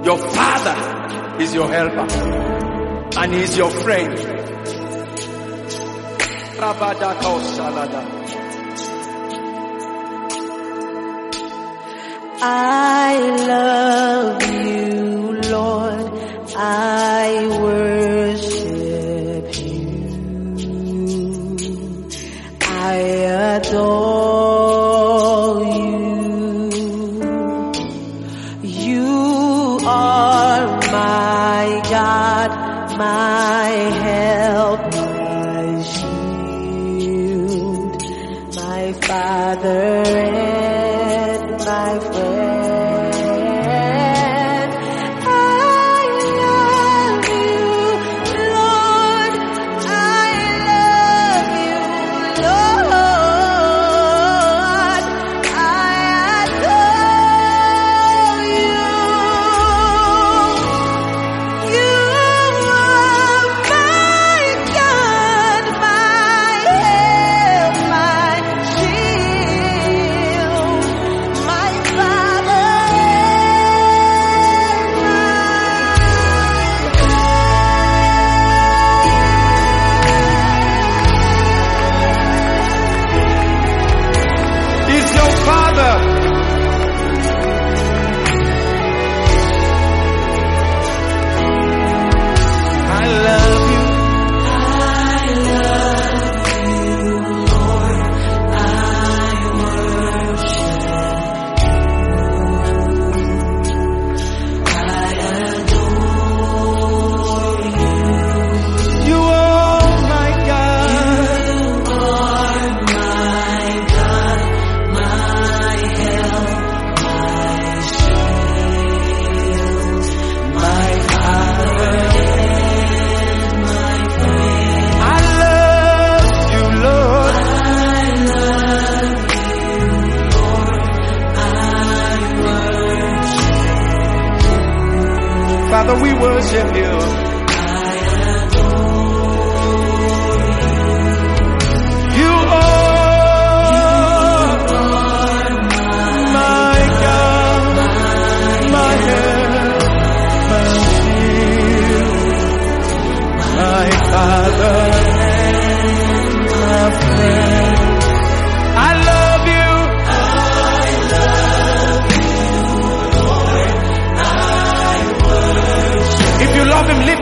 Your Father is your helper, and He is your friend. I love you, Lord. I worship you. I adore you. You are my God, my help, my shield, my Father and my friend. Father, we worship you. You are my God, my help, my shield, my Father, my friend. I love you. If you love Him, lift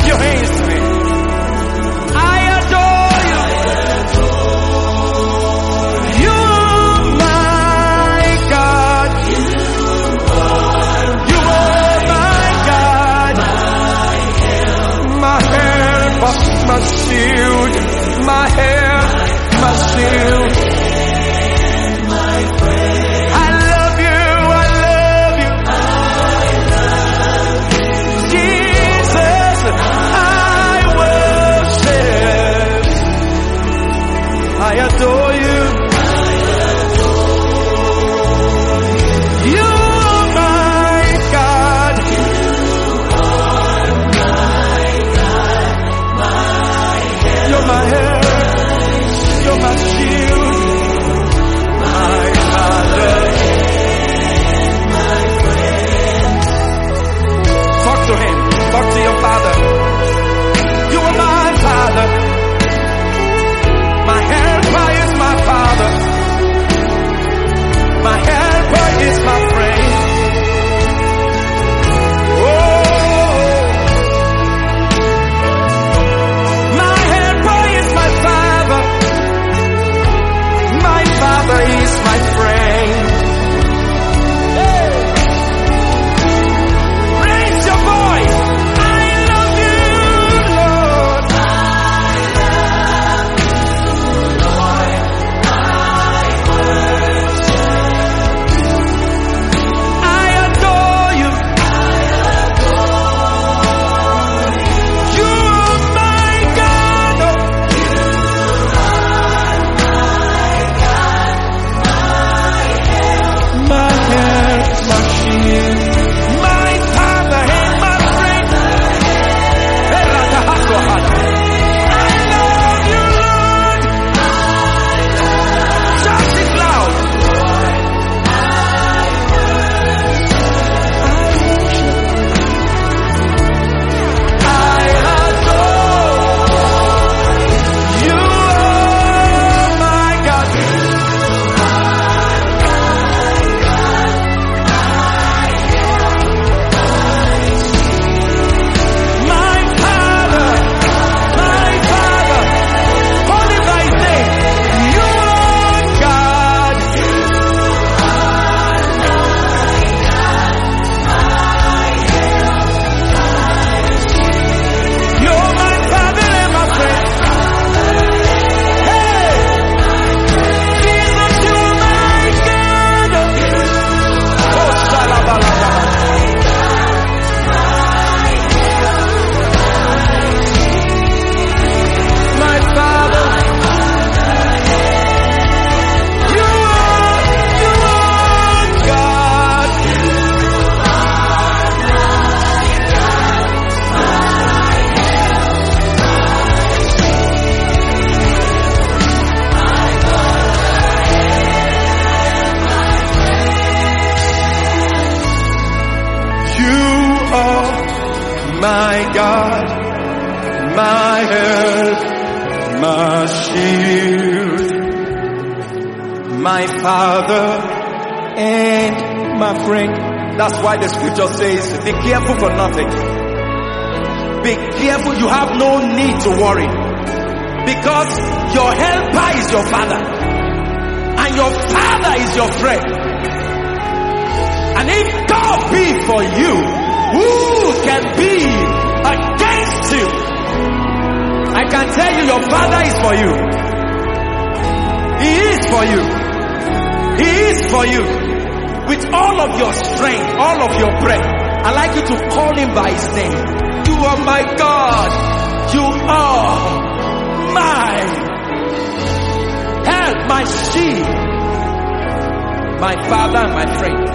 my God, my help, my shield, my Father and my friend. That's why the scripture says, be careful for nothing. Be careful, you have no need to worry. Because your helper is your Father. And your Father is your friend. And if God be for you, who can be against you? I can tell you, your Father is for you. He is for you. He is for you. With all of your strength, all of your breath, I'd like you to call him by his name. You are my God. You are my help, my shield, my Father and my friend.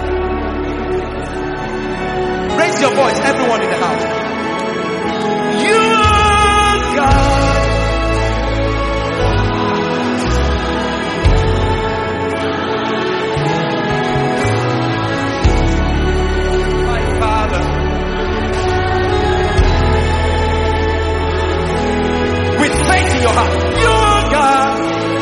Raise your voice, everyone in the house. You are God. My Father. With faith in your heart. You are God.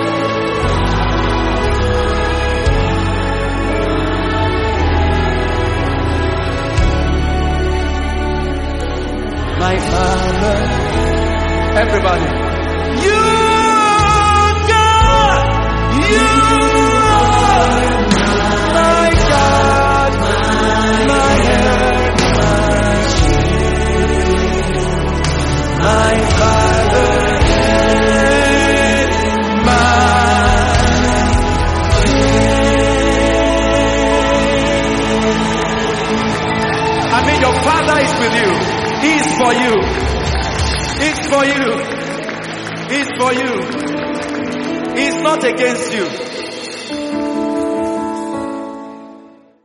My Father, everybody, you God, you are my God, my help, my shield, my Father, and my friend. I mean, your Father is with you. He's for you. He's for you. He's for you. He's not against you.